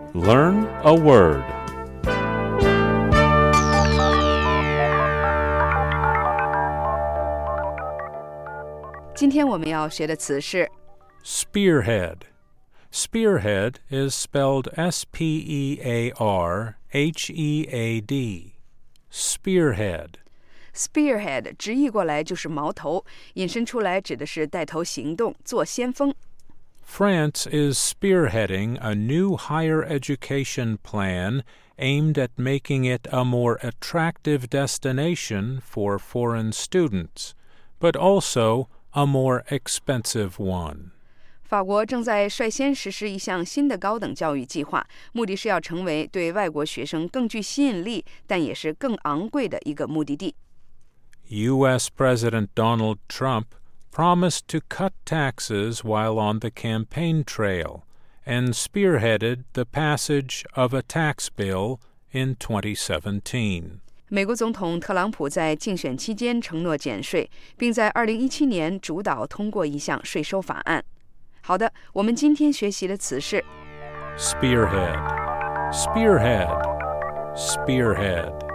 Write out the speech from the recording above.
Learn a word. "今天我们要学的词是 Spearhead. Spearhead is spelled S-P-E-A-R-H-E-A-D. Spearhead. spearhead， 直译过来就是矛头，引申出来指的是带头行动，做先锋。 France is spearheading a new higher education plan aimed at making it a more attractive destination for foreign students, but also a more expensive one. 法国正在率先实施一项新的高等教育计划，目的是要成为对外国学生更具吸引力，但也是更昂贵的一个目的地。 U.S. President Donald Trump promised to cut taxes while on the campaign trail and spearheaded the passage of a tax bill in 2017. 美国总统特朗普在竞选期间承诺减税，并在2017年主导通过一项税收法案。好的，我们今天学习的词是 Spearhead. Spearhead. Spearhead.